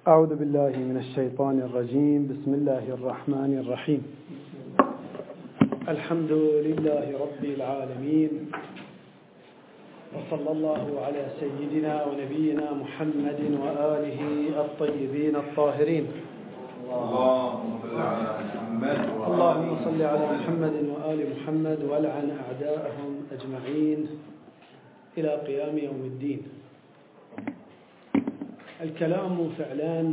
أعوذ بالله من الشيطان الرجيم. بسم الله الرحمن الرحيم. الحمد لله رب العالمين، وصلى الله على سيدنا ونبينا محمد وآله الطيبين الطاهرين. اللهم صل على محمد وآل محمد والعن أعداءهم أجمعين إلى قيام يوم الدين. الكلام فعلا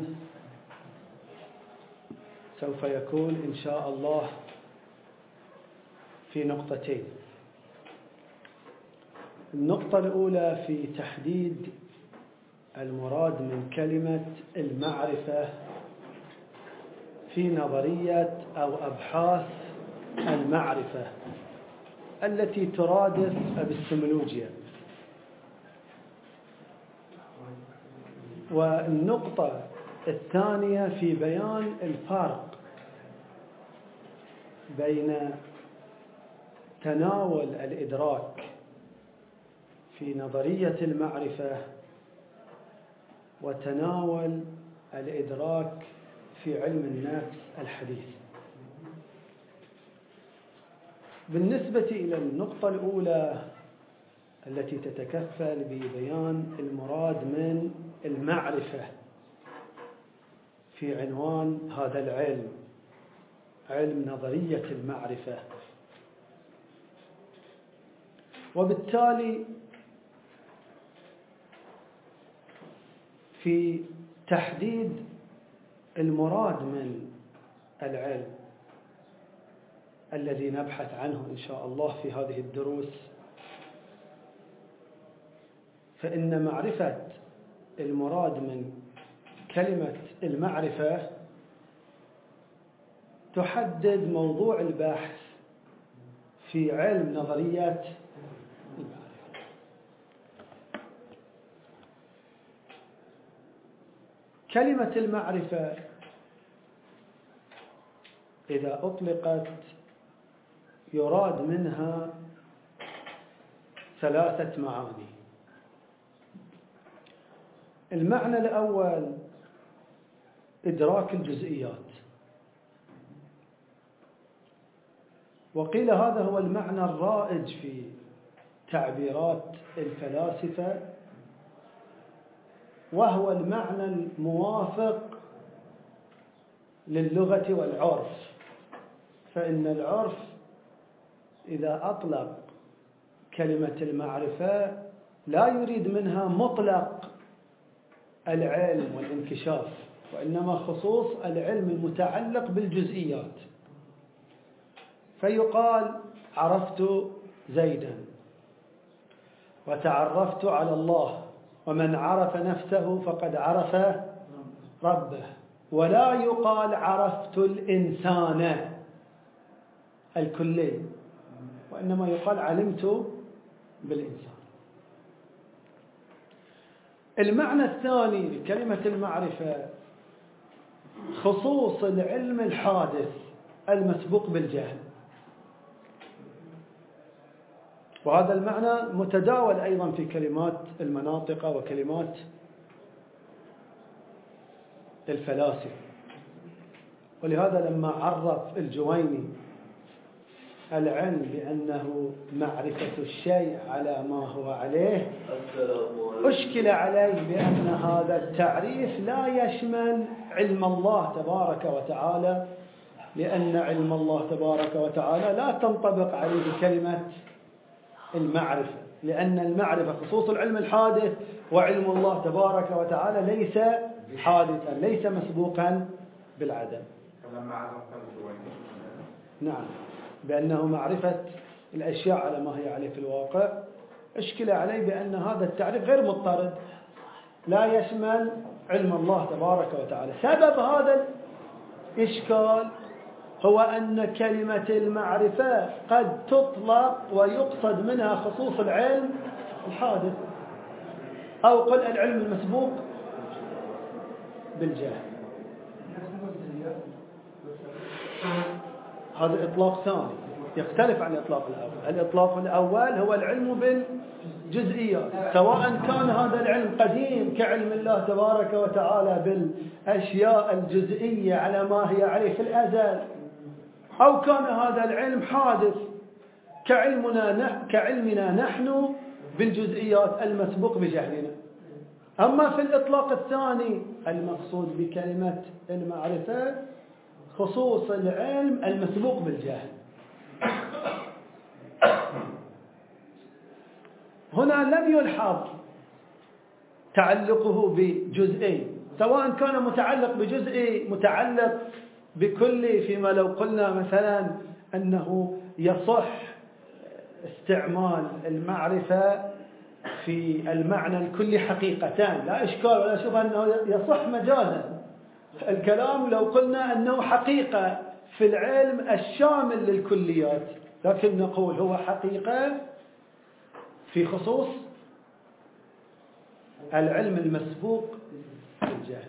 سوف يكون إن شاء الله في نقطتين. النقطة الأولى في تحديد المراد من كلمة المعرفة في نظرية أو أبحاث المعرفة التي ترادف أبستمولوجيا. والنقطة الثانية في بيان الفرق بين تناول الإدراك في نظرية المعرفة وتناول الإدراك في علم النفس الحديث. بالنسبة إلى النقطة الأولى التي تتكفل ببيان المراد من المعرفة في عنوان هذا العلم، علم نظرية المعرفة، وبالتالي في تحديد المراد من العلم الذي نبحث عنه إن شاء الله في هذه الدروس، فإن معرفة المراد من كلمة المعرفة تحدد موضوع البحث في علم نظرية المعرفة. كلمة المعرفة إذا أطلقت يراد منها ثلاثة معاني. المعنى الأول إدراك الجزئيات، وقيل هذا هو المعنى الرائج في تعبيرات الفلاسفة، وهو المعنى الموافق للغة والعرف. فإن العرف إذا أطلق كلمة المعرفة لا يريد منها مطلق العلم والانكشاف، وإنما خصوص العلم المتعلق بالجزئيات. فيقال عرفت زيدا وتعرفت على الله، ومن عرف نفسه فقد عرف ربه. ولا يقال عرفت الإنسان الكلي، وإنما يقال علمت بالإنسان. المعنى الثاني لكلمة المعرفة خصوص العلم الحادث المسبوق بالجهل، وهذا المعنى متداول أيضا في كلمات المناطق وكلمات الفلاسفة. ولهذا لما عرف الجويني العلم بأنه معرفة الشيء على ما هو عليه، أشكل عليه بأن هذا التعريف لا يشمل علم الله تبارك وتعالى، لأن علم الله تبارك وتعالى لا تنطبق عليه كلمة المعرفة، لأن المعرفة خصوص العلم الحادث، وعلم الله تبارك وتعالى ليس حادثا، ليس مسبوقا بالعدم. نعم، بأنه معرفة الأشياء على ما هي عليه في الواقع. أشكل عليه بأن هذا التعريف غير مضطرد، لا يشمل علم الله تبارك وتعالى. سبب هذا الإشكال هو أن كلمة المعرفة قد تطلق ويقصد منها خصوص العلم الحادث، أو قل العلم المسبوق بالجهل. هذا إطلاق ثاني. يختلف عن الإطلاق الأول. الإطلاق الأول هو العلم بالجزئيات، سواء كان هذا العلم قديم كعلم الله تبارك وتعالى بالأشياء الجزئية على ما هي عليه في الأزل، أو كان هذا العلم حادث كعلمنا نحن بالجزئيات المسبوق بجهلنا. أما في الإطلاق الثاني المقصود بكلمة المعرفة خصوص العلم المسبوق بالجهل. هنا لم يلحظ تعلقه بجزئي، سواء كان متعلق بجزئي متعلق بكلي، فيما لو قلنا مثلا أنه يصح استعمال المعرفة في المعنى الكلي حقيقتان لا إشكال ولا شبهة أنه يصح مجازا. الكلام لو قلنا أنه حقيقة في العلم الشامل للكليات، لكن نقول هو حقيقة في خصوص العلم المسبوق بالجهل.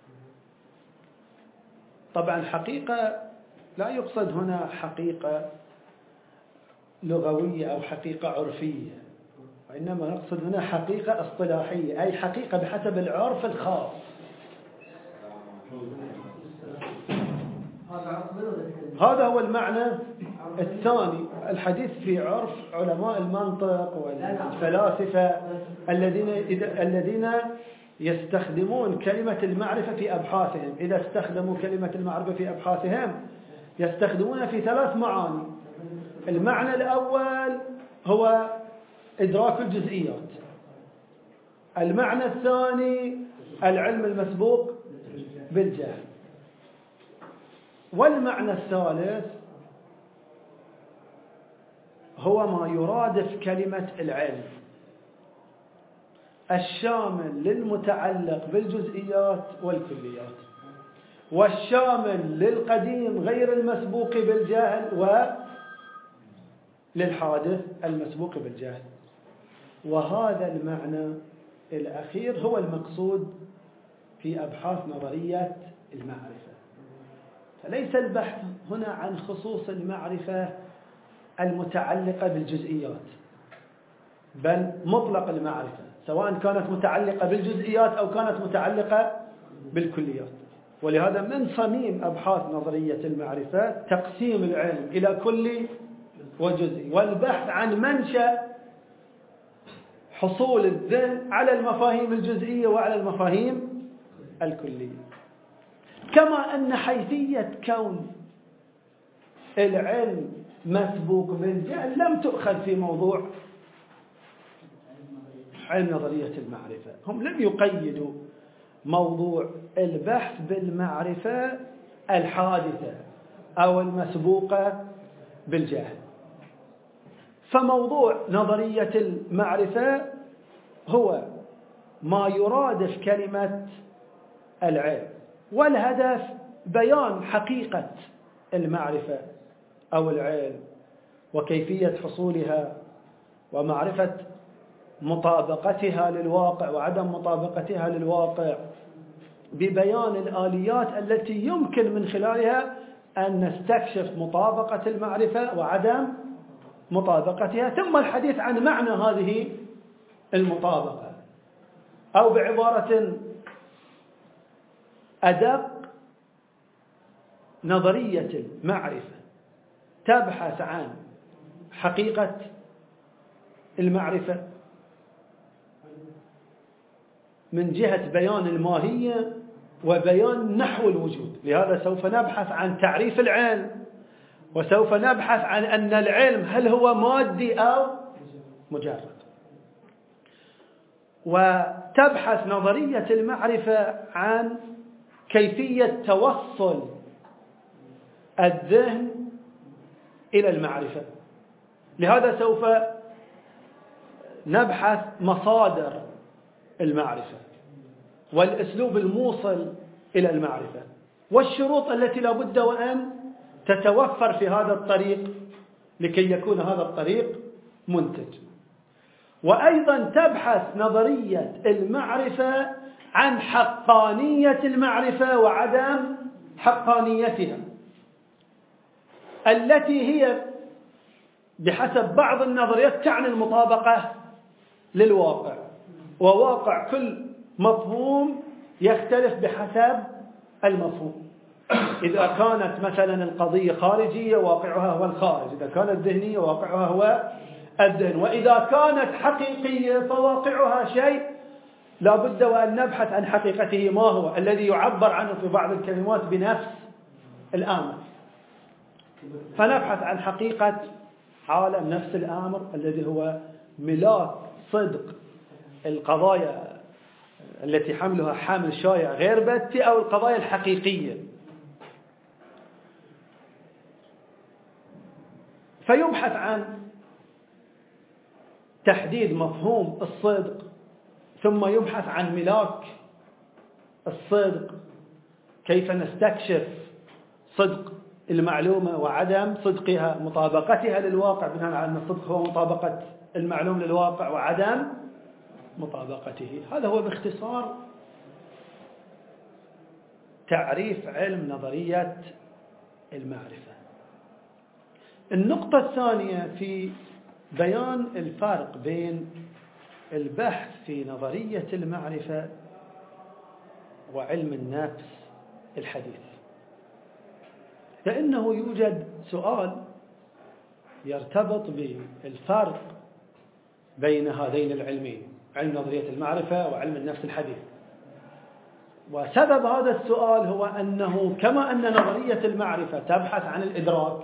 طبعا حقيقة لا يقصد هنا حقيقة لغوية أو حقيقة عرفية، وإنما نقصد هنا حقيقة اصطلاحية، أي حقيقة بحسب العرف الخاص. هذا هو المعنى الثاني. الحديث في عرف علماء المنطق والفلاسفة الذين يستخدمون كلمة المعرفة في أبحاثهم. إذا استخدموا كلمة المعرفة في أبحاثهم يستخدمونها في 3 معاني. المعنى الأول هو إدراك الجزئيات، المعنى الثاني العلم المسبوق بالجهل، والمعنى الثالث هو ما يرادف كلمة العلم الشامل للمتعلق بالجزئيات والكليات، والشامل للقديم غير المسبوق بالجهل وللحادث المسبوق بالجهل. وهذا المعنى الأخير هو المقصود في أبحاث نظرية المعرفة. فليس البحث هنا عن خصوص المعرفة المتعلقة بالجزئيات، بل مطلق المعرفة، سواء كانت متعلقة بالجزئيات أو كانت متعلقة بالكليات. ولهذا من صميم أبحاث نظرية المعرفة تقسيم العلم إلى كلي وجزئي، والبحث عن منشأ حصول الذهن على المفاهيم الجزئية وعلى المفاهيم الكلية. كما أن حيثية كون العلم مسبوق بالجهل لم تؤخذ في موضوع علم نظرية المعرفة. هم لم يقيدوا موضوع البحث بالمعرفة الحادثة أو المسبوقة بالجهل. فموضوع نظرية المعرفة هو ما يرادف كلمة العلم، والهدف بيان حقيقة المعرفة أو العلم وكيفية حصولها ومعرفة مطابقتها للواقع وعدم مطابقتها للواقع، ببيان الآليات التي يمكن من خلالها أن نستكشف مطابقة المعرفة وعدم مطابقتها، ثم الحديث عن معنى هذه المطابقة، أو بعبارة أدق نظرية المعرفة تبحث عن حقيقة المعرفة من جهة بيان الماهية وبيان نحو الوجود. لهذا سوف نبحث عن تعريف العلم، وسوف نبحث عن أن العلم هل هو مادي أو مجرد. وتبحث نظرية المعرفة عن كيفية توصل الذهن إلى المعرفة. لهذا سوف نبحث مصادر المعرفة والأسلوب الموصل إلى المعرفة والشروط التي لا بد وأن تتوفر في هذا الطريق لكي يكون هذا الطريق منتج. وأيضا تبحث نظرية المعرفة عن حقانية المعرفة وعدم حقانيتها، التي هي بحسب بعض النظريات تعني المطابقة للواقع، وواقع كل مفهوم يختلف بحسب المفهوم. إذا كانت مثلا القضية خارجية واقعها هو الخارج، إذا كانت ذهنية واقعها هو الذهن، وإذا كانت حقيقية فواقعها شيء لا بد وأن نبحث عن حقيقته ما هو الذي يعبر عنه في بعض الكلمات بنفس الآمر، فنبحث عن حقيقة عالم نفس الآمر الذي هو ملاك صدق القضايا التي حملها حمل شائع غير بتي أو القضايا الحقيقية. فيبحث عن تحديد مفهوم الصدق، ثم يبحث عن ملاك الصدق، كيف نستكشف صدق المعلومة وعدم صدقها، مطابقتها للواقع، بناء على أن الصدق هو مطابقة المعلوم للواقع وعدم مطابقته. هذا هو باختصار تعريف علم نظرية المعرفة. النقطة الثانية في بيان الفرق بين البحث في نظرية المعرفة وعلم النفس الحديث، فإنه يوجد سؤال يرتبط بالفرق بين هذين العلمين، علم نظرية المعرفة وعلم النفس الحديث. وسبب هذا السؤال هو أنه كما أن نظرية المعرفة تبحث عن الإدراك،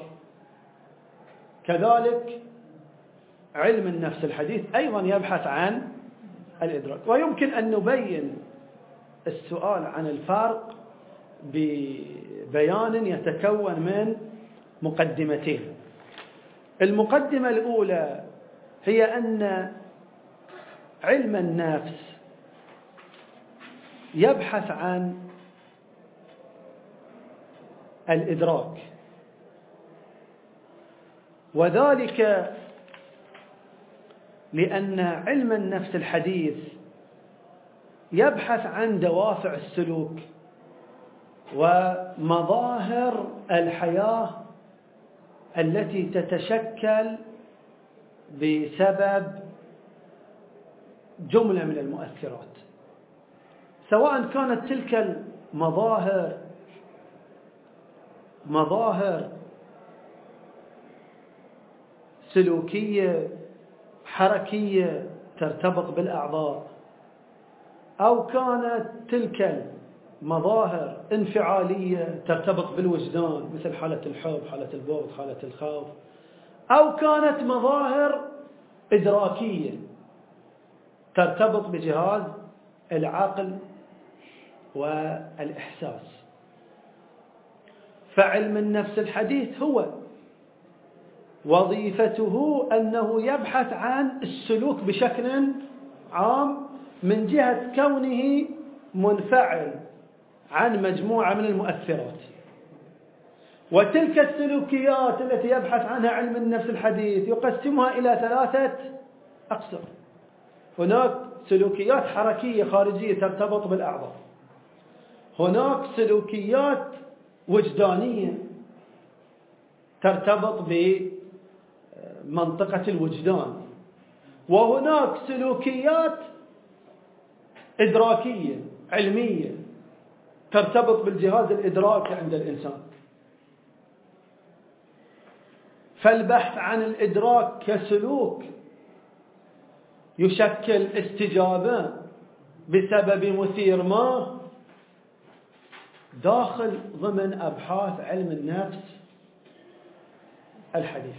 كذلك علم النفس الحديث أيضا يبحث عن الإدراك. ويمكن أن نبين السؤال عن الفرق ببيان يتكون من مقدمتين. المقدمة الأولى هي أن علم النفس يبحث عن الإدراك، وذلك لأن علم النفس الحديث يبحث عن دوافع السلوك ومظاهر الحياة التي تتشكل بسبب جملة من المؤثرات، سواء كانت تلك مظاهر سلوكية حركية ترتبط بالأعضاء، أو كانت تلك مظاهر انفعالية ترتبط بالوجدان مثل حالة الحب، حالة البغض، حالة الخوف، أو كانت مظاهر إدراكية ترتبط بجهاز العقل والإحساس. فعلم النفس الحديث هو وظيفته أنه يبحث عن السلوك بشكل عام من جهة كونه منفعل عن مجموعة من المؤثرات. وتلك السلوكيات التي يبحث عنها علم النفس الحديث يقسمها إلى 3 أقسام. هناك سلوكيات حركية خارجية ترتبط بالأعضاء، هناك سلوكيات وجدانية ترتبط بمنطقة الوجدان، وهناك سلوكيات إدراكية علمية ترتبط بالجهاز الإدراكي عند الإنسان. فالبحث عن الإدراك كسلوك يشكل استجابة بسبب مثير ما داخل ضمن أبحاث علم النفس الحديث.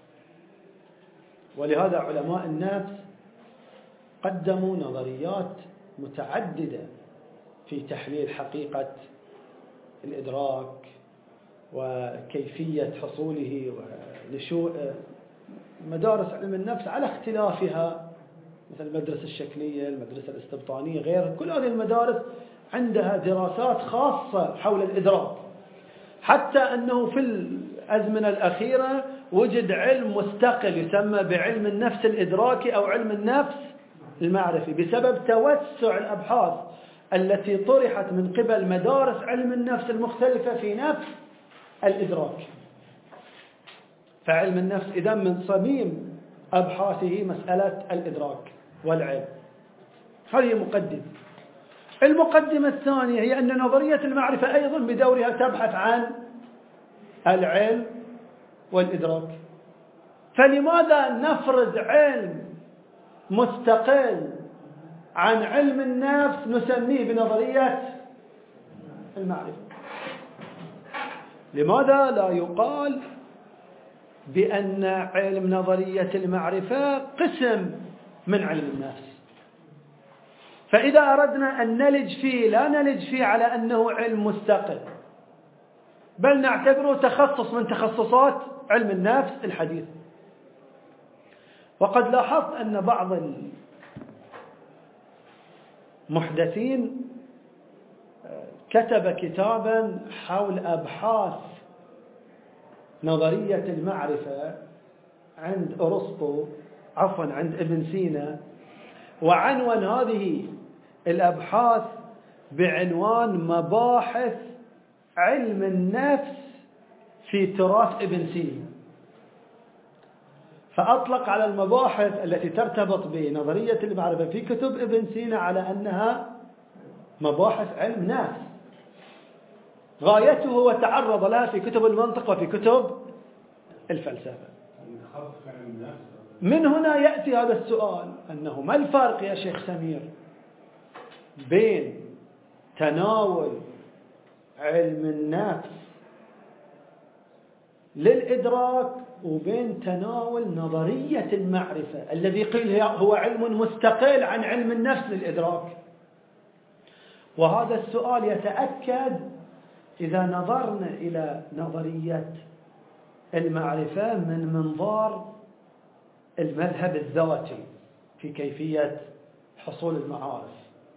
ولهذا علماء النفس قدموا نظريات متعددة في تحليل حقيقة الإدراك وكيفية حصوله ونشوء مدارس علم النفس على اختلافها، مثل المدرسة الشكلية، المدرسة الاستبطانية، غيرها. كل هذه المدارس عندها دراسات خاصة حول الإدراك، حتى أنه في الأزمنة الأخيرة وجد علم مستقل يسمى بعلم النفس الإدراكي أو علم النفس المعرفي، بسبب توسع الأبحاث التي طرحت من قبل مدارس علم النفس المختلفة في نفس الإدراك. فعلم النفس إذا من صميم أبحاثه مسألة الإدراك والعلم. هذه مقدمة. المقدمة الثانية هي أن نظرية المعرفة أيضا بدورها تبحث عن العلم والإدراك. فلماذا نفرض علم مستقل عن علم النفس نسميه بنظرية المعرفة؟ لماذا لا يقال بأن علم نظرية المعرفة قسم من علم النفس؟ فإذا أردنا أن نلج فيه لا نلج فيه على أنه علم مستقل، بل نعتبره تخصص من تخصصات علم النفس الحديث. وقد لاحظت أن بعض المحدثين كتب كتابا حول أبحاث نظرية المعرفة عند أرسطو، عند ابن سينا، وعنوان هذه الأبحاث بعنوان مباحث علم النفس في تراث ابن سينا. فأطلق على المباحث التي ترتبط بنظرية المعرفة في كتب ابن سينا على أنها مباحث علم نفس. غايته وتعرض لها في كتب المنطق وفي كتب الفلسفة. من هنا يأتي هذا السؤال، أنه ما الفرق يا شيخ سمير بين تناول علم النفس للإدراك وبين تناول نظرية المعرفة الذي قيل هو علم مستقل عن علم النفس للإدراك؟ وهذا السؤال يتأكد إذا نظرنا إلى نظرية المعرفة من منظار المذهب الذاتي في كيفية حصول المعارف،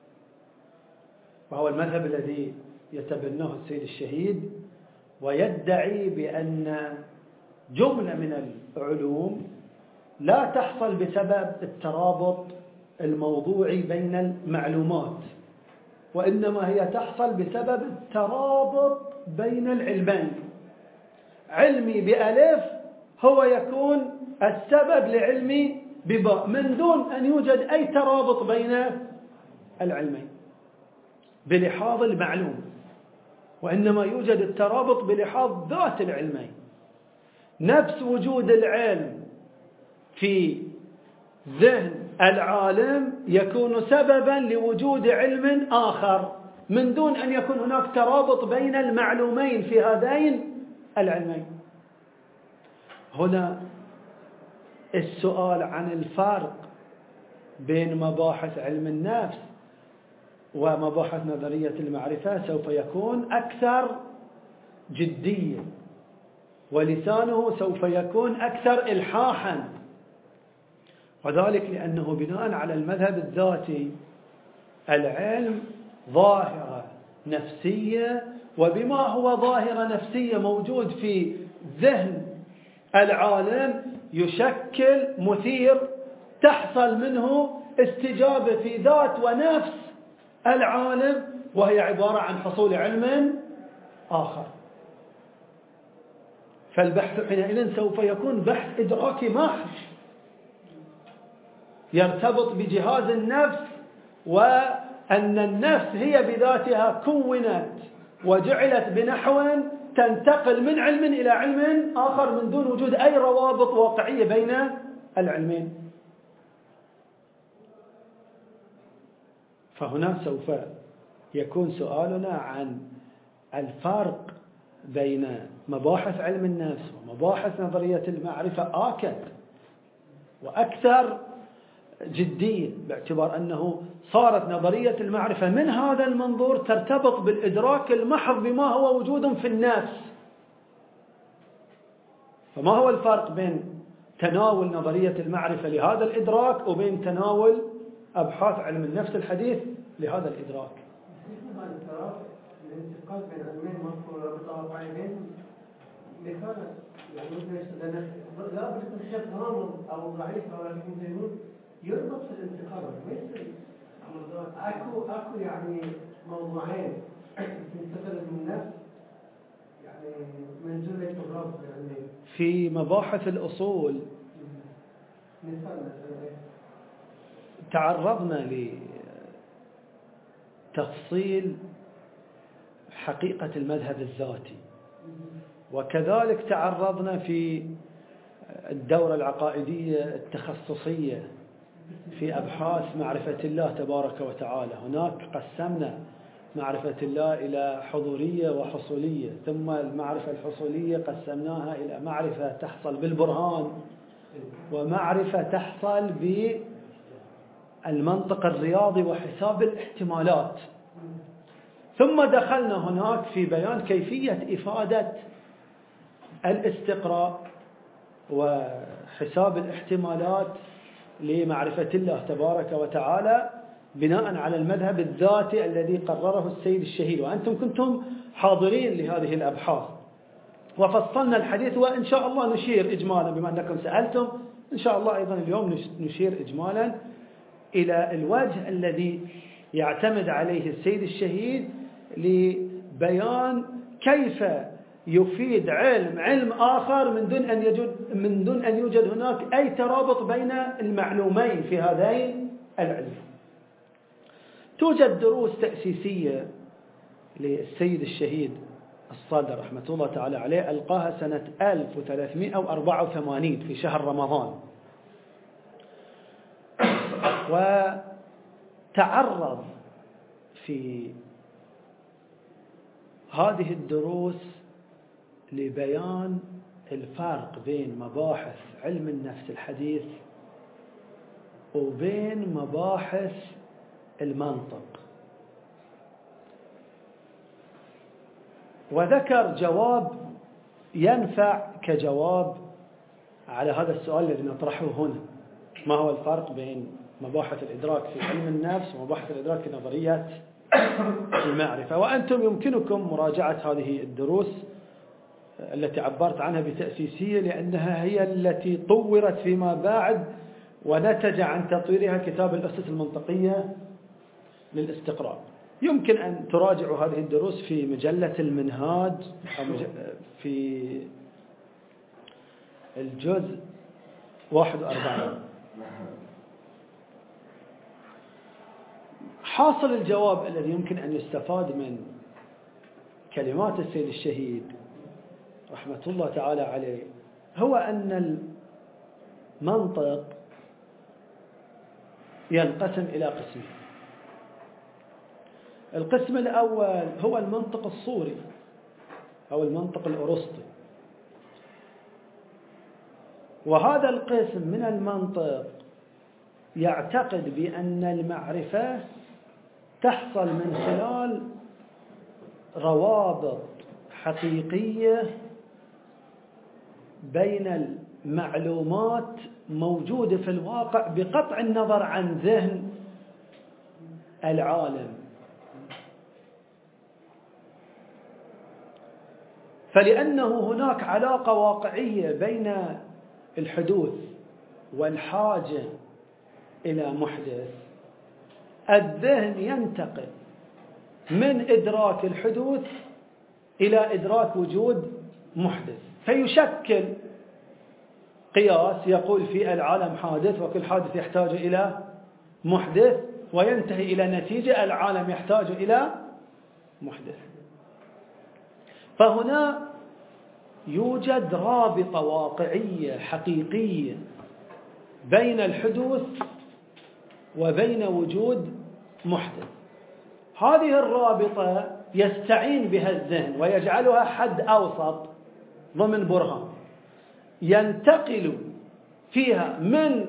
وهو المذهب الذي يتبناه السيد الشهيد، ويدعي بأن جملة من العلوم لا تحصل بسبب الترابط الموضوعي بين المعلومات، وإنما هي تحصل بسبب الترابط بين العلمين. علمي بألف هو يكون السبب لعلمي بباء من دون أن يوجد أي ترابط بين العلمين بلحاظ المعلوم، وإنما يوجد الترابط بلحاظ ذات العلمين. نفس وجود العلم في ذهن العالم يكون سببا لوجود علم آخر من دون أن يكون هناك ترابط بين المعلومين في هذين العلمين. هنا السؤال عن الفرق بين مباحث علم النفس ومباحث نظرية المعرفة سوف يكون أكثر جدية، ولسانه سوف يكون أكثر إلحاحا، وذلك لأنه بناء على المذهب الذاتي العلم ظاهرة نفسية، وبما هو ظاهرة نفسية موجود في ذهن العالم يشكل مثير تحصل منه استجابة في ذات ونفس العالم، وهي عبارة عن حصول علم آخر. فالبحث حينئذ سوف يكون بحث إدراكي محض يرتبط بجهاز النفس، وأن النفس هي بذاتها كونت وجعلت بنحو تنتقل من علم إلى علم آخر من دون وجود أي روابط واقعية بين العلمين. فهنا سوف يكون سؤالنا عن الفرق بين مباحث علم النفس ومباحث نظرية المعرفة آكد وأكثر جدية، باعتبار أنه صارت نظرية المعرفة من هذا المنظور ترتبط بالإدراك المحض بما هو وجود في النفس. فما هو الفرق بين تناول نظرية المعرفة لهذا الإدراك وبين تناول أبحاث علم النفس الحديث لهذا الإدراك؟ الانتقال بين علمين مذكورة بطرفين مثال يعني لا بد يكون شيء غامض أو ضعيف أو يكون يربط في الانتقال مثل أكو يعني موضوعين تنتقل من النفس يعني من جملة الرب يعني في مباحث الأصول تعرضنا لتفصيل حقيقة المذهب الذاتي، وكذلك تعرضنا في الدورة العقائدية التخصصية في أبحاث معرفة الله تبارك وتعالى. هناك قسمنا معرفة الله إلى حضورية وحصولية، ثم المعرفة الحصولية قسمناها إلى معرفة تحصل بالبرهان ومعرفة تحصل بالمنطق الرياضي وحساب الاحتمالات. ثم دخلنا هناك في بيان كيفية إفادة الاستقراء وحساب الاحتمالات لمعرفة الله تبارك وتعالى بناء على المذهب الذاتي الذي قرره السيد الشهيد، وأنتم كنتم حاضرين لهذه الأبحاث. وفصلنا الحديث، وإن شاء الله نشير إجمالا بما أنكم سألتم، إن شاء الله أيضا اليوم نشير إجمالا إلى الوجه الذي يعتمد عليه السيد الشهيد لبيان كيف يفيد علم آخر من دون أن يوجد هناك أي ترابط بين المعلومين في هذين العلمين. توجد دروس تأسيسية للسيد الشهيد الصادر رحمة الله تعالى عليه، ألقاها سنة 1384 في شهر رمضان، وتعرض في هذه الدروس لبيان الفرق بين مباحث علم النفس الحديث وبين مباحث المنطق، وذكر جواب ينفع كجواب على هذا السؤال الذي نطرحه هنا: ما هو الفرق بين مباحث الإدراك في علم النفس ومباحث الإدراك في نظرية المعرفة؟ وأنتم يمكنكم مراجعة هذه الدروس التي عبرت عنها بتأسيسية، لأنها هي التي طورت فيما بعد ونتج عن تطويرها كتاب الأسس المنطقية للاستقراء. يمكن أن تراجعوا هذه الدروس في مجلة المنهاج في الجزء 41. حاصل الجواب الذي يمكن أن يستفاد من كلمات السيد الشهيد رحمة الله تعالى عليه هو أن المنطق ينقسم إلى قسمين. القسم الأول هو المنطق الصوري أو المنطق الأرسطي، وهذا القسم من المنطق يعتقد بأن المعرفة تحصل من خلال روابط حقيقية بين المعلومات موجودة في الواقع بقطع النظر عن ذهن العالم. فلأنه هناك علاقة واقعية بين الحدوث والحاجة إلى محدث، الذهن ينتقل من إدراك الحدوث إلى إدراك وجود محدث، فيشكل قياس يقول في العالم حادث وكل حادث يحتاج إلى محدث، وينتهي إلى نتيجة العالم يحتاج إلى محدث. فهنا يوجد رابطة واقعية حقيقية بين الحدوث وبين وجود محدث. هذه الرابطة يستعين بها الذهن ويجعلها حد أوسط ضمن برهان، ينتقل فيها من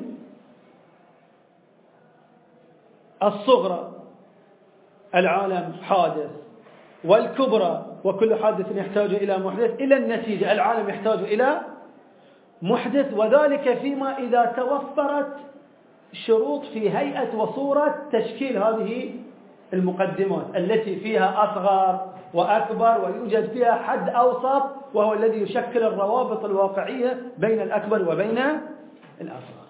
الصغرى العالم حادث والكبرى وكل حادث يحتاج إلى محدث إلى النتيجة العالم يحتاج إلى محدث، وذلك فيما إذا توفرت شروط في هيئة وصورة تشكيل هذه المقدمات التي فيها أصغر وأكبر، ويوجد فيها حد أوسط وهو الذي يشكل الروابط الواقعية بين الأكبر وبين الأصغر.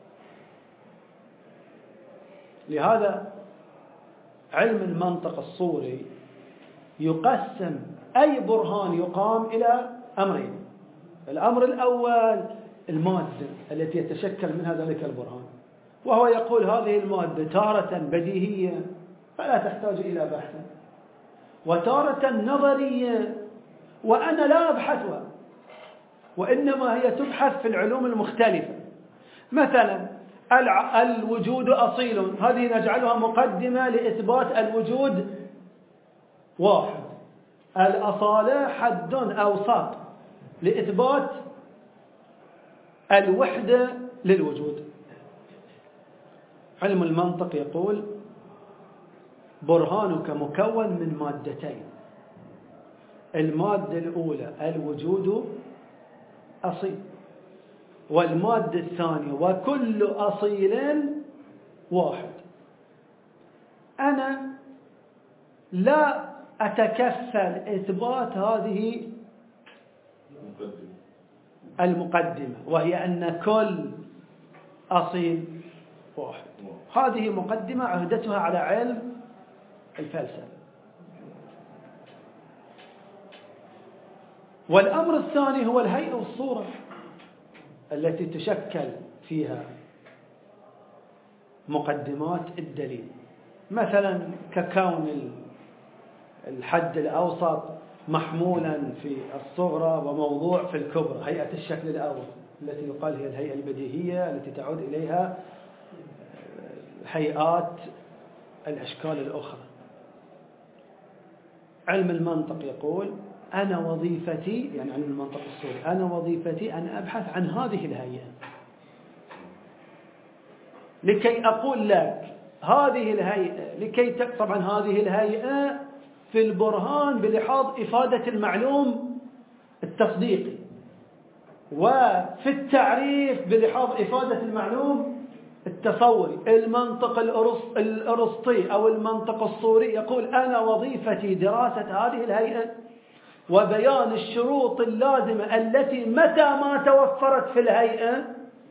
لهذا علم المنطق الصوري يقسم أي برهان يقام إلى أمرين: الأمر الأول المادة التي يتشكل منها ذلك البرهان، وهو يقول هذه المادة تارة بديهية فلا تحتاج إلى بحث، وتارة نظرية وأنا لا أبحثها، وإنما هي تبحث في العلوم المختلفة. مثلا الوجود أصيل، هذه نجعلها مقدمة لإثبات الوجود واحد. الأصالة حد أوسط لإثبات الوحدة للوجود. علم المنطق يقول برهانك مكون من مادتين، المادة الأولى الوجود أصيل، والمادة الثانية وكل أصيل واحد. أنا لا أتكفل إثبات هذه المقدمة، وهي أن كل أصيل واحد. هذه مقدمة عهدتها على علم الفلسفة. والأمر الثاني هو الهيئة والصورة التي تشكل فيها مقدمات الدليل، مثلا ككون الحد الأوسط محمولا في الصغرى وموضوع في الكبرى، هيئة الشكل الأول التي يقال هي الهيئة البديهية التي تعود إليها هيئات الأشكال الأخرى. علم المنطق يقول أنا وظيفتي، يعني علم المنطق الصوري، أنا وظيفتي أن أبحث عن هذه الهيئة لكي أقول لك هذه الهيئة، طبعا هذه الهيئة في البرهان بلحاظ إفادة المعلوم التصديقي، وفي التعريف بلحاظ إفادة المعلوم التصوري. المنطق الأرسطي أو المنطق الصوري يقول أنا وظيفتي دراسة هذه الهيئة وبيان الشروط اللازمة التي متى ما توفرت في الهيئة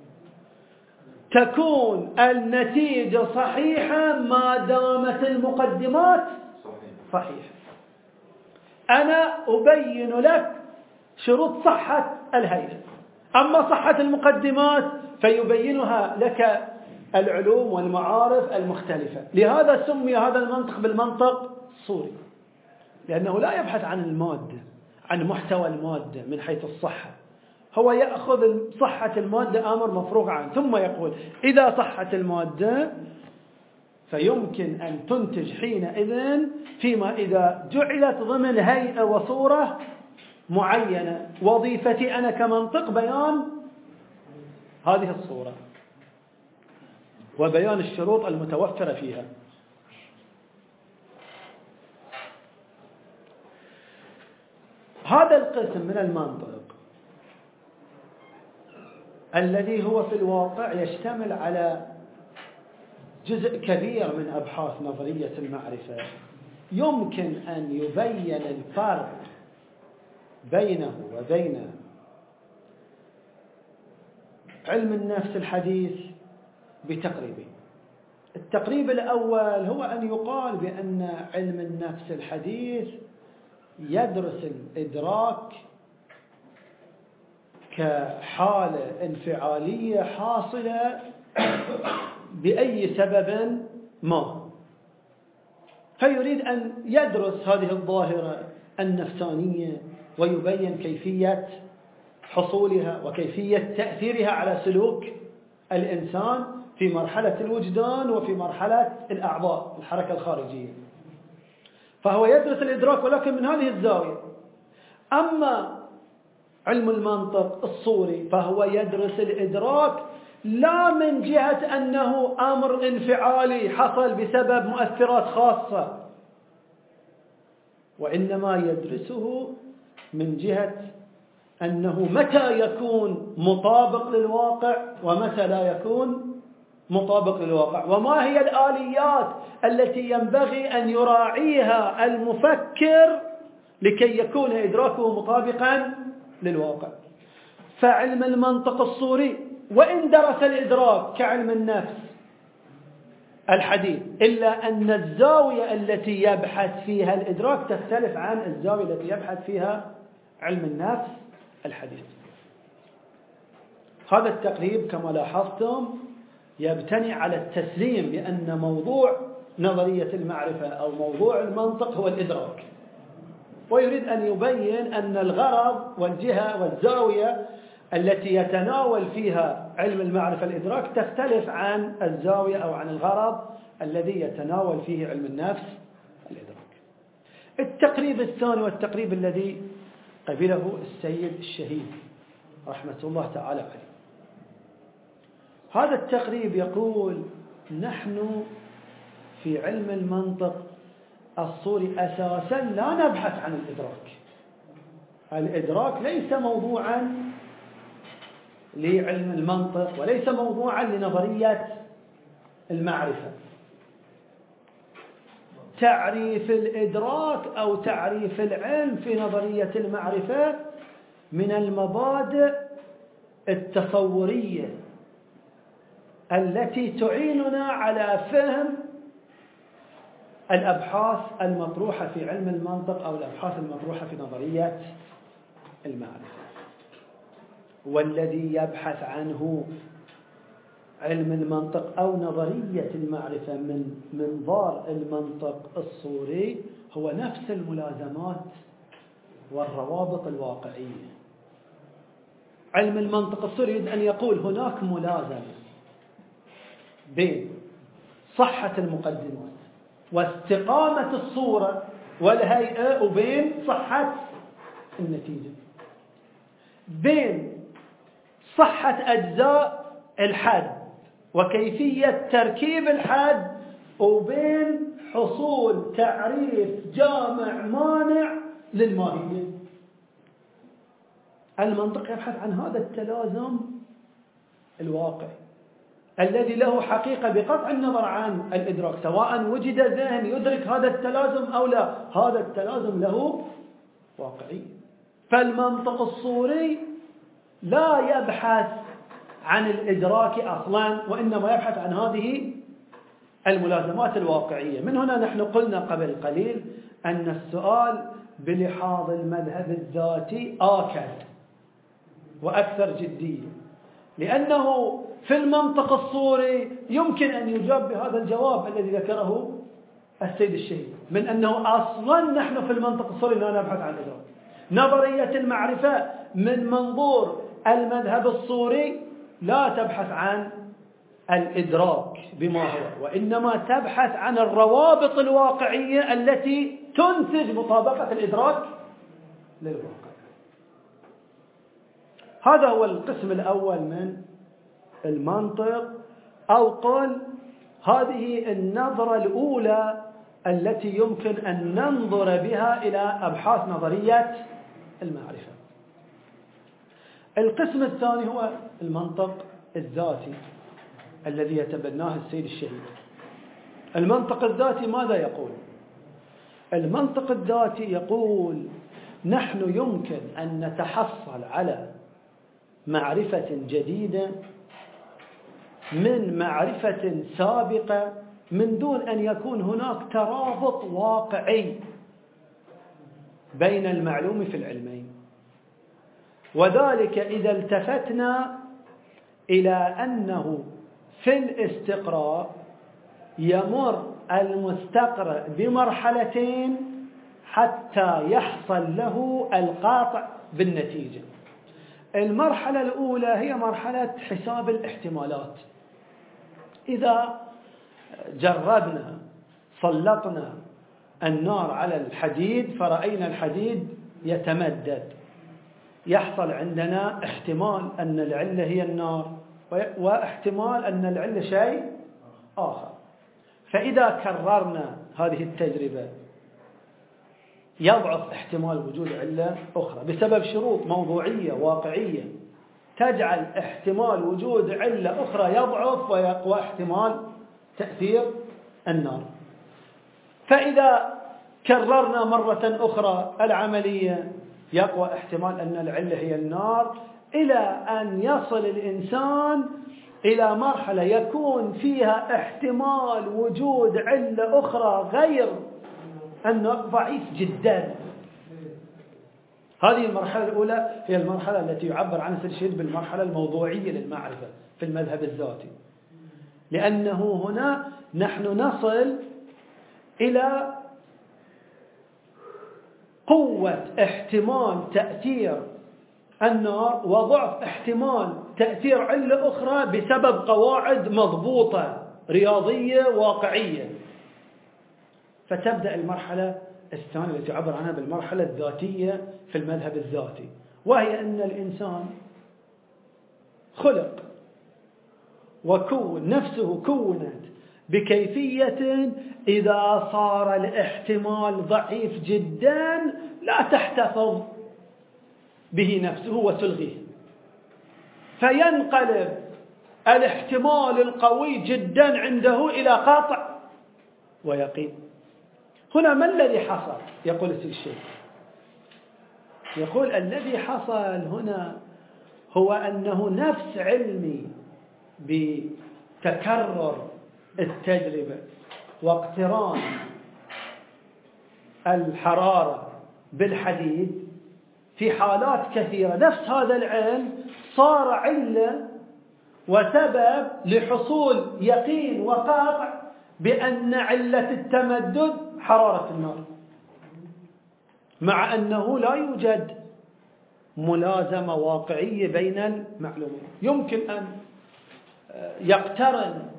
تكون النتيجة صحيحة ما دامت المقدمات صحيحة. أنا أبين لك شروط صحة الهيئة، أما صحة المقدمات فيبينها لك العلوم والمعارف المختلفة. لهذا سمي هذا المنطق بالمنطق الصوري، لأنه لا يبحث عن المادة، عن محتوى المادة من حيث الصحة. هو يأخذ صحة المادة أمر مفروغ عنه، ثم يقول إذا صحت المادة فيمكن أن تنتج حينئذ فيما إذا جعلت ضمن هيئة وصورة معينة. وظيفتي أنا كمنطق بيان هذه الصورة وبيان الشروط المتوفرة فيها. هذا القسم من المنطق الذي هو في الواقع يشتمل على جزء كبير من أبحاث نظرية المعرفة، يمكن أن يبين الفرق بينه وبين علم النفس الحديث بتقريبين. التقريب الأول هو أن يقال بأن علم النفس الحديث يدرس الإدراك كحالة انفعالية حاصلة بأي سبب ما، فيريد أن يدرس هذه الظاهرة النفسانية ويبين كيفية حصولها وكيفية تأثيرها على سلوك الإنسان في مرحلة الوجدان وفي مرحلة الأعضاء الحركة الخارجية. فهو يدرس الإدراك ولكن من هذه الزاوية. أما علم المنطق الصوري فهو يدرس الإدراك لا من جهة أنه أمر انفعالي حصل بسبب مؤثرات خاصة، وإنما يدرسه من جهة أنه متى يكون مطابق للواقع ومتى لا يكون مطابق للواقع، وما هي الآليات التي ينبغي أن يراعيها المفكر لكي يكون إدراكه مطابقا للواقع. فعلم المنطق الصوري وإن درس الإدراك كعلم النفس الحديث إلا أن الزاوية التي يبحث فيها الإدراك تختلف عن الزاوية التي يبحث فيها علم النفس الحديث. هذا التقريب كما لاحظتم يبتني على التسليم بأن موضوع نظرية المعرفة أو موضوع المنطق هو الإدراك، ويريد أن يبين أن الغرض والجهة والزاوية التي يتناول فيها علم المعرفة الإدراك تختلف عن الزاوية أو عن الغرض الذي يتناول فيه علم النفس الإدراك. التقريب الثاني والتقريب الذي قبله السيد الشهيد رحمة الله تعالى عليه، هذا التقريب يقول: نحن في علم المنطق الصوري أساسا لا نبحث عن الإدراك. الإدراك ليس موضوعا لعلم المنطق وليس موضوعا لنظرية المعرفة. تعريف الإدراك أو تعريف العلم في نظرية المعرفة من المبادئ التصورية التي تعيننا على فهم الأبحاث المطروحة في علم المنطق أو الأبحاث المطروحة في نظرية المعرفة. والذي يبحث عنه علم المنطق أو نظرية المعرفة من منظار المنطق الصوري هو نفس الملازمات والروابط الواقعية. علم المنطق الصوري يريد أن يقول هناك ملازمة بين صحة المقدمات واستقامة الصورة والهيئة وبين صحة النتيجة، بين صحة أجزاء الحد وكيفية تركيب الحد وبين حصول تعريف جامع مانع للماهية. المنطق يبحث عن هذا التلازم الواقعي الذي له حقيقة بقطع النظر عن الإدراك، سواء وجد ذهن يدرك هذا التلازم أو لا، هذا التلازم له واقعي. فالمنطق الصوري لا يبحث عن الإدراك أصلا، وإنما يبحث عن هذه الملازمات الواقعية. من هنا نحن قلنا قبل قليل أن السؤال بلحاظ المذهب الذاتي آكد وأكثر جدية، لأنه في المنطق الصوري يمكن أن يجاب بهذا الجواب الذي ذكره السيد الشهيد، من أنه أصلا نحن في المنطق الصوري لا نبحث عن الإدراك. نظرية المعرفة من منظور المذهب الصوري لا تبحث عن الإدراك بما هو، وإنما تبحث عن الروابط الواقعية التي تنتج مطابقة الإدراك للواقع. هذا هو القسم الأول من المنطق، أو قل هذه النظرة الأولى التي يمكن أن ننظر بها إلى أبحاث نظرية المعرفة. القسم الثاني هو المنطق الذاتي الذي يتبناه السيد الشهيد. المنطق الذاتي ماذا يقول؟ المنطق الذاتي يقول نحن يمكن أن نتحصل على معرفة جديدة من معرفة سابقة من دون أن يكون هناك ترابط واقعي بين المعلوم في العلمين، وذلك إذا التفتنا إلى أنه في الاستقراء يمر المستقرأ بمرحلتين حتى يحصل له القاطع بالنتيجة. المرحلة الأولى هي مرحلة حساب الاحتمالات. إذا جربنا سلطنا النار على الحديد فرأينا الحديد يتمدد، يحصل عندنا احتمال أن العلة هي النار واحتمال أن العلة شيء آخر. فإذا كررنا هذه التجربة يضعف احتمال وجود علة أخرى بسبب شروط موضوعية واقعية تجعل احتمال وجود علة أخرى يضعف ويقوى احتمال تأثير النار. فإذا كررنا مرة أخرى العملية يقوى احتمال أن العلة هي النار، إلى أن يصل الإنسان إلى مرحلة يكون فيها احتمال وجود علة أخرى غير النار ضعيف جدا. هذه المرحلة الأولى هي المرحلة التي يعبر عنها الشيخ بالمرحلة الموضوعية للمعرفة في المذهب الذاتي، لأنه هنا نحن نصل إلى قوة احتمال تأثير النار وضعف احتمال تأثير علة أخرى بسبب قواعد مضبوطة رياضية واقعية. فتبدأ المرحلة الثانية التي تعبر عنها بالمرحلة الذاتية في المذهب الذاتي، وهي أن الإنسان خلق وكون نفسه كونت بكيفية إذا صار الاحتمال ضعيف جدا لا تحتفظ به نفسه وتلغيه، فينقلب الاحتمال القوي جدا عنده إلى قاطع ويقين. هنا ما الذي حصل؟ يقول الشيخ، يقول الذي حصل هنا هو أنه نفس علمي بتكرر التجربة واقتران الحرارة بالحديد في حالات كثيرة، نفس هذا العلم صار علة وسبب لحصول يقين وقاطع بأن علة التمدد حرارة النار، مع أنه لا يوجد ملازمة واقعية بين المعلومات. يمكن أن يقترن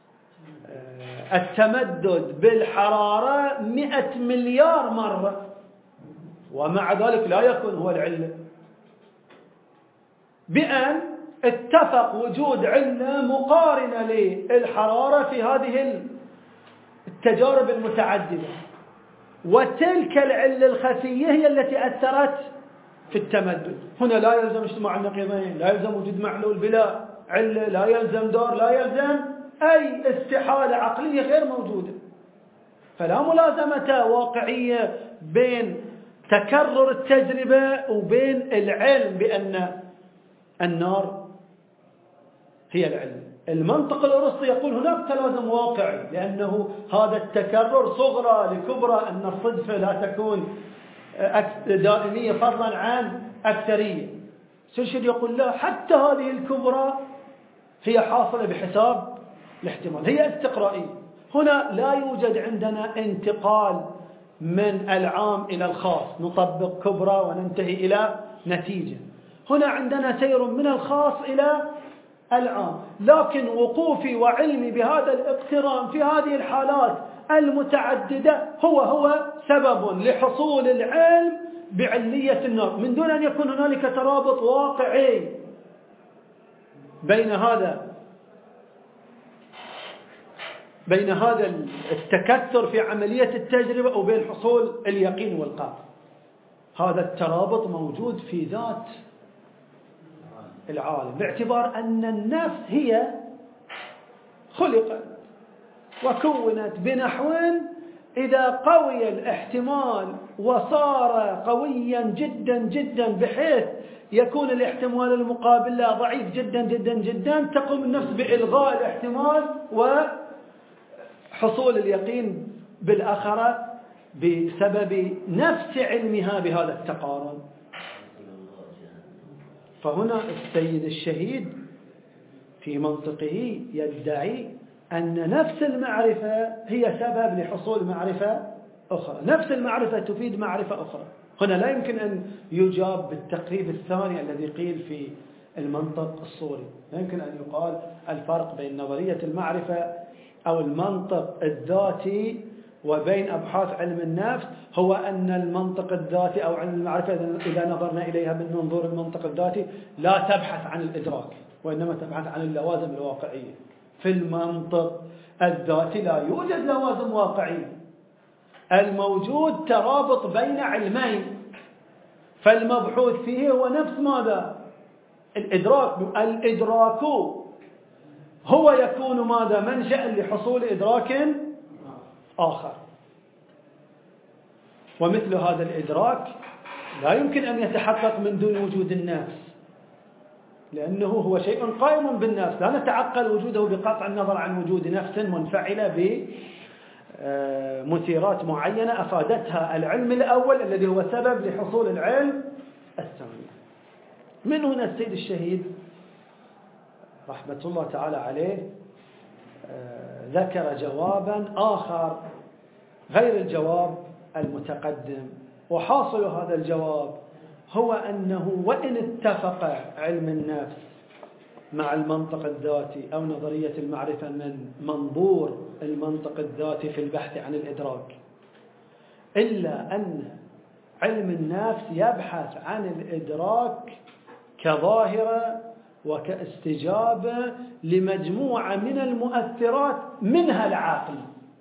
التمدد بالحرارة 100 مليار مرة ومع ذلك لا يكون هو العلة، بأن اتفق وجود علة مقارنة للحرارة في هذه التجارب المتعددة، وتلك العلة الخفية هي التي أثرت في التمدد. هنا لا يلزم اجتماع النقيضين، لا يلزم وجود معلول بلا علة، لا يلزم دور، لا يلزم أي استحالة عقلية غير موجودة. فلا ملازمة واقعية بين تكرر التجربة وبين العلم بأن النار هي العلم. المنطق الأرسطي يقول هناك تلازم واقعي، لأنه هذا التكرر صغرى لكبرى، أن الصدفة لا تكون دائمية فضلا عن أكثرية. سيرشد يقول لا، حتى هذه الكبرى هي حاصلة بحساب الاحتمال، هي استقرائية. هنا لا يوجد عندنا انتقال من العام إلى الخاص، نطبق كبرى وننتهي إلى نتيجة. هنا عندنا سير من الخاص إلى العام، لكن وقوفي وعلمي بهذا الاقتران في هذه الحالات المتعددة هو سبب لحصول العلم بعلية النار، من دون أن يكون هنالك ترابط واقعي بين هذا التكثر في عملية التجربة وبين حصول اليقين والقاطع. هذا الترابط موجود في ذات العالم، باعتبار أن النفس هي خلقت وكونت بنحو إذا قوي الاحتمال وصار قويا جدا جدا بحيث يكون الاحتمال المقابل له ضعيف جدا جدا جدا، تقوم النفس بإلغاء الاحتمال وحصول اليقين بالآخرة بسبب نفس علمها بهذا التقارن. فهنا السيد الشهيد في منطقه يدعي أن نفس المعرفة هي سبب لحصول معرفة أخرى، نفس المعرفة تفيد معرفة أخرى. هنا لا يمكن أن يجاب بالتقريب الثاني الذي قيل في المنطق الصوري. لا يمكن أن يقال الفرق بين نظرية المعرفة أو المنطق الذاتي وبين أبحاث علم النفس هو أن المنطق الذاتي أو علم المعرفة إذا نظرنا إليها من منظور المنطق الذاتي لا تبحث عن الإدراك، وإنما تبحث عن اللوازم الواقعية. في المنطق الذاتي لا يوجد لوازم واقعية، الموجود ترابط بين علمين، فالمبحوث فيه هو نفس ماذا؟ الإدراك هو يكون ماذا؟ منشأ لحصول إدراك آخر. ومثل هذا الإدراك لا يمكن أن يتحقق من دون وجود النفس، لأنه هو شيء قائم بالنفس، لا نتعقل وجوده بقطع النظر عن وجود نفس منفعلة بمثيرات معينة أفادتها العلم الأول الذي هو سبب لحصول العلم الثانية. من هنا السيد الشهيد رحمة الله تعالى عليه ذكر جوابا آخر غير الجواب المتقدم، وحاصل هذا الجواب هو أنه وإن اتفق علم النفس مع المنطق الذاتي أو نظرية المعرفة من منظور المنطق الذاتي في البحث عن الإدراك، إلا أن علم النفس يبحث عن الإدراك كظاهرة وكاستجابة لمجموعة من المؤثرات، منها العقل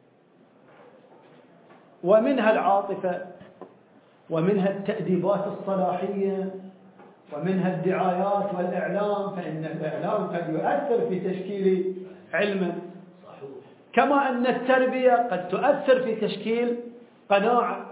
ومنها العاطفة ومنها التأديبات الصلاحية ومنها الدعايات والإعلام، فإن الإعلام قد يؤثر في تشكيل علمه، كما أن التربية قد تؤثر في تشكيل قناعة.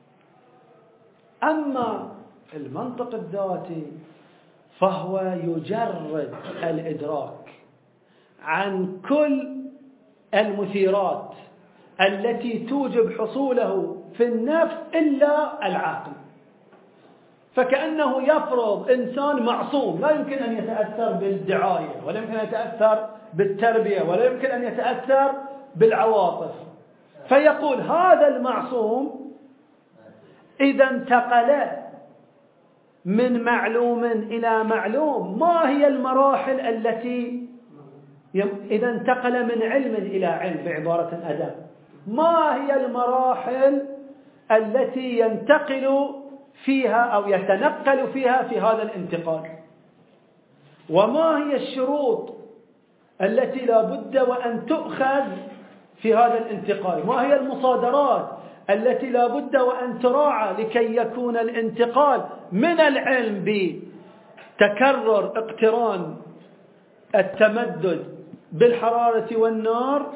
أما المنطق الذاتي فهو يجرد الإدراك عن كل المثيرات التي توجب حصوله في النفس إلا العقل، فكأنه يفرض إنسان معصوم لا يمكن أن يتأثر بالدعاية ولا يمكن أن يتأثر بالتربية ولا يمكن أن يتأثر بالعواطف، فيقول هذا المعصوم إذا انتقل من معلوم إلى معلوم، ما هي المراحل التي إذا انتقل من علم إلى علم، بعبارة أدق، ما هي المراحل التي ينتقل فيها أو يتنقل فيها في هذا الانتقال، وما هي الشروط التي لا بد وأن تؤخذ في هذا الانتقال، ما هي المصادرات التي لا بد وأن تراعى لكي يكون الانتقال من العلم بتكرر اقتران التمدد بالحرارة والنار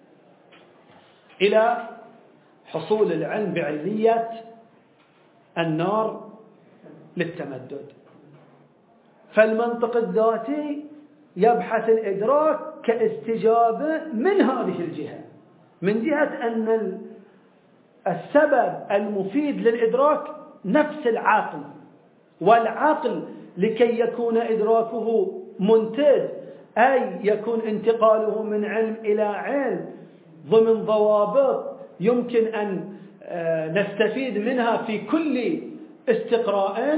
إلى حصول العلم بعلية النار للتمدد. فالمنطق الذاتي يبحث الإدراك كاستجابة من هذه الجهة، من جهة أن السبب المفيد للإدراك نفس العقل، والعقل لكي يكون إدراكه منتج أي يكون انتقاله من علم إلى علم ضمن ضوابط يمكن أن نستفيد منها في كل استقراء،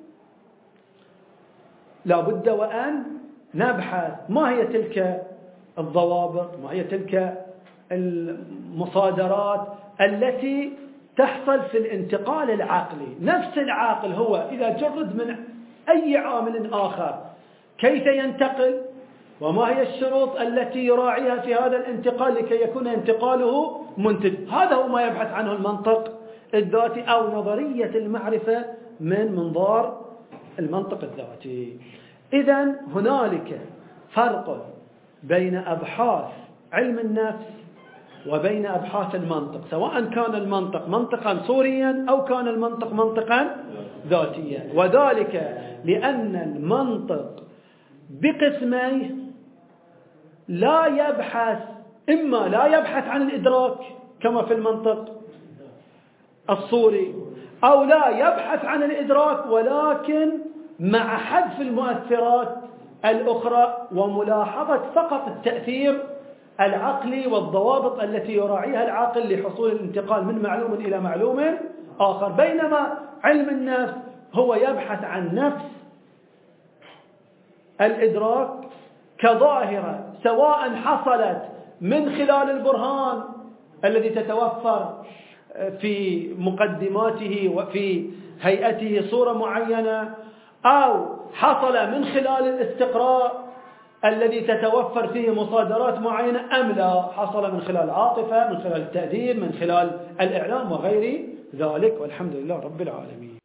لا بد وأن نبحث ما هي تلك الضوابط، ما هي تلك المصادرات التي تحصل في الانتقال العقلي. نفس العاقل هو إذا جرد من أي عامل آخر كيف ينتقل، وما هي الشروط التي يراعيها في هذا الانتقال لكي يكون انتقاله منتج. هذا هو ما يبحث عنه المنطق الذاتي أو نظرية المعرفة من منظار المنطق الذاتي. إذن هنالك فرق بين أبحاث علم النفس وبين أبحاث المنطق، سواء كان المنطق منطقا صوريا أو كان المنطق منطقا ذاتيا، وذلك لأن المنطق بقسميه لا يبحث، إما لا يبحث عن الإدراك كما في المنطق الصوري، أو لا يبحث عن الإدراك ولكن مع حذف المؤثرات الأخرى وملاحظة فقط التأثير العقلي والضوابط التي يراعيها العاقل لحصول الانتقال من معلوم إلى معلوم آخر. بينما علم النفس هو يبحث عن نفس الإدراك كظاهرة، سواء حصلت من خلال البرهان الذي تتوفر في مقدماته وفي هيئته صورة معينة، أو حصل من خلال الاستقراء الذي تتوفر فيه مصادرات معينة، أم لا حصل من خلال العاطفة، من خلال التأديب، من خلال الإعلام وغير ذلك. والحمد لله رب العالمين.